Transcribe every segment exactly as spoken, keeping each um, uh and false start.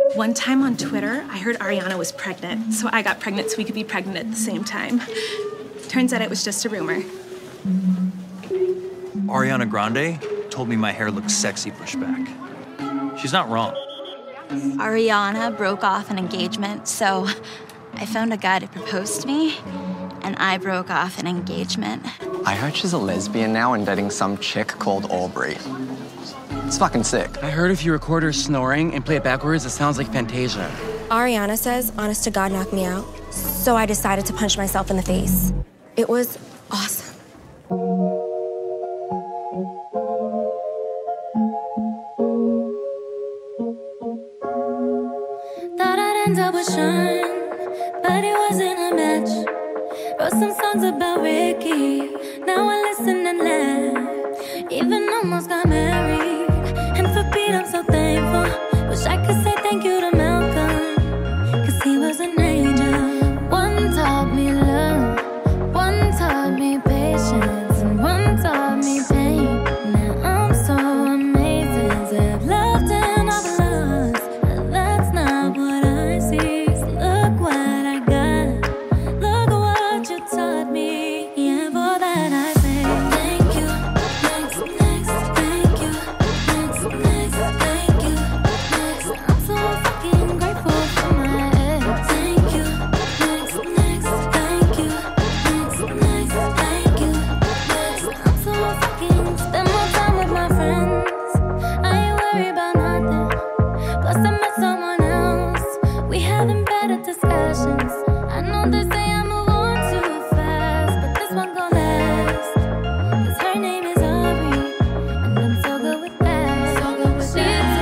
One time on Twitter, I heard Ariana was pregnant, so I got pregnant so we could be pregnant at the same time. Turns out it was just a rumor. Ariana Grande told me my hair looks sexy pushed back. She's not wrong. Ariana broke off an engagement, so I found a guy to propose to me, and I broke off an engagement. I heard she's a lesbian now and dating some chick called Aubrey. It's fucking sick. I heard if you record her snoring and play it backwards, it sounds like Fantasia. Ariana says, honest to God, knock me out. So I decided to punch myself in the face. It was awesome. Thought I'd end up with Sean, but it wasn't a match. Wrote some songs about Ricky, now I listen and laugh. Even almost got married. And for Pete, I'm so thankful. Wish I could say thank you to Malcolm, cause he was an angel. One taught me love, one taught me patience, and one taught me pain. Now I'm so amazing to have loved and I've lost, but that's not what I see. So look what I got, look what you taught me, and for that I say thank you. Next, next, thank you. Next, thank you. Next, I'm so fucking grateful for my ex. Thank you. Next, next, thank you. Next, next, thank you. Next, I'm so fucking spend more time with my friends. I ain't worried about nothing. Plus I met someone else. We having better discussions. I know they say I move on too fast, but this one gon' last. Cause her name is Aubrey, and I'm so good with that. So good with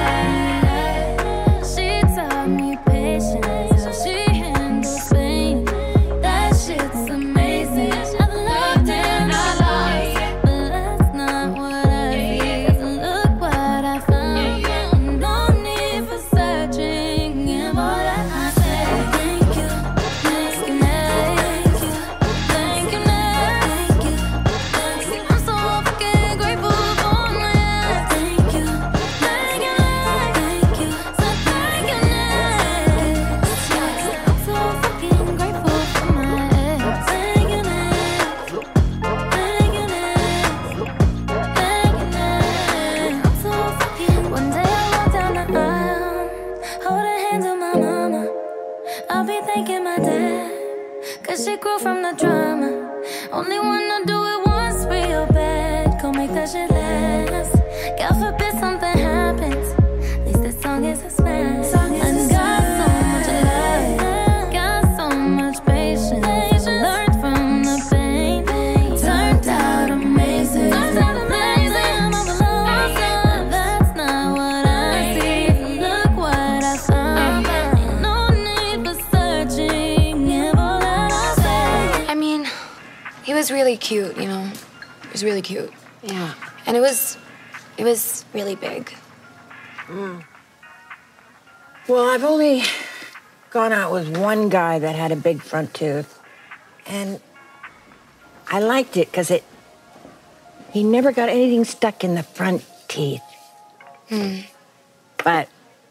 that. She taught me patience, how she handles pain. That shit's amazing. I've loved and I lost, but that's not what I see. Cause look what I found. No need for searching, and for that I say thank you. Thank you, thank you, thank you, thank you, thank you. I'm so fucking grateful for my ex. Thank you, thank you, thank you, so thank you, next. I'm so fucking grateful for my ex. Thank you, next. Thank you, next. Thank you, next. I'm so fucking. One day I walk down the aisle, holding hands with my mama. I'll be thanking my dad, cause she grew from the drama. Only wanna do it once real bad, go make that shit last. God forbid something happens, at least this song is a smash. I got so much love, got so much patience. Learned from the pain, turned out amazing. Turned out amazing, I'm alone. That's not what I see. Look what I found. Ain't no need for searching, and all that I say. I mean, he was really cute, you know. He was really cute. Yeah. And it was, it was really big. Well, I've only gone out with one guy that had a big front tooth. And I liked it because it, he never got anything stuck in the front teeth. Hmm. But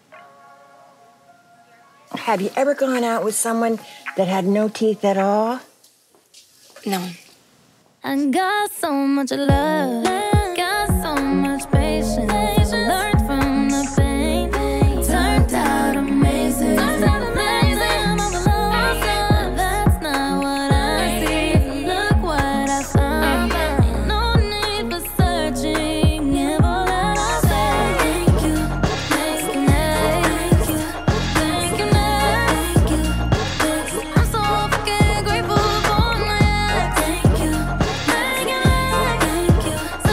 have you ever gone out with someone that had no teeth at all? No. I got so much love, got so much patience. Learned from the pain, turned out amazing. Turned out amazing, I'm alone. That's not what I see. Look what I found. Ain't no need for searching, and for that I say thank you, thank you, thank you, thank you, thank you, thank you. I'm so fucking grateful for my ex. Thank you, thank you, thank you.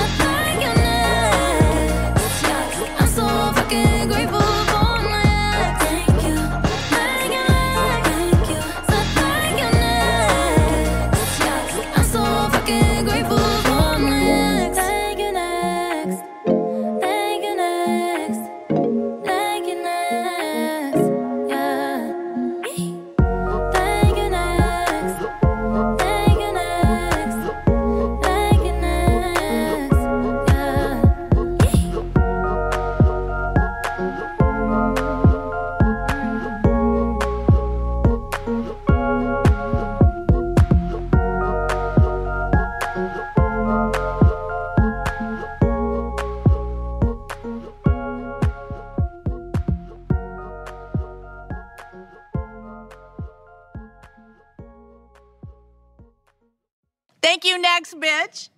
Thank you, next bitch.